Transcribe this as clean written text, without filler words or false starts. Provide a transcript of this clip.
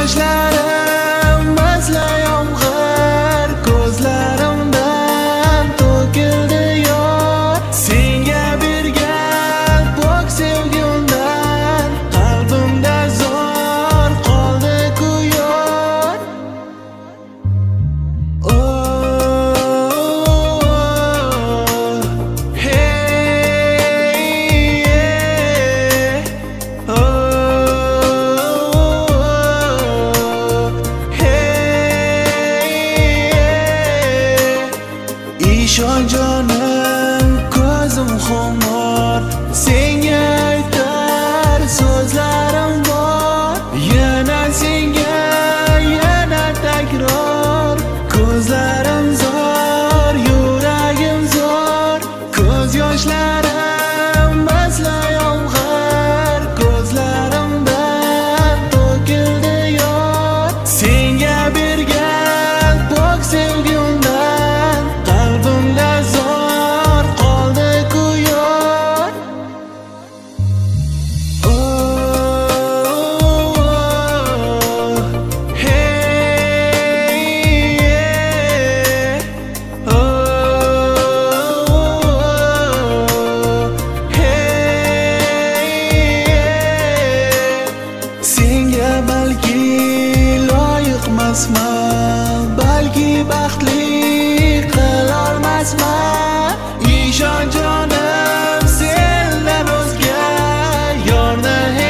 yoshlarim mazla yomg'ir ko'zlarimdan to'kildi yor. Senga bergan pok sevgimdan qalbimda zor qoldi-ku yor. İshon jonim, ko'zim xumor, senga aytar so'zlarim bor. Yana senga, yana takror, ko'zlarim zor, yuragim zor. Ko'z yoshlarim mazla yomg'ir ko'zlarimdan to'kildi yor. Senga bergan pok sevgimdan qalbimda zor qoldi-ku yor. Senga balki loyiqmasman, balki baxtli qilolmasman. Ishon jonim, sendan o'zga yorni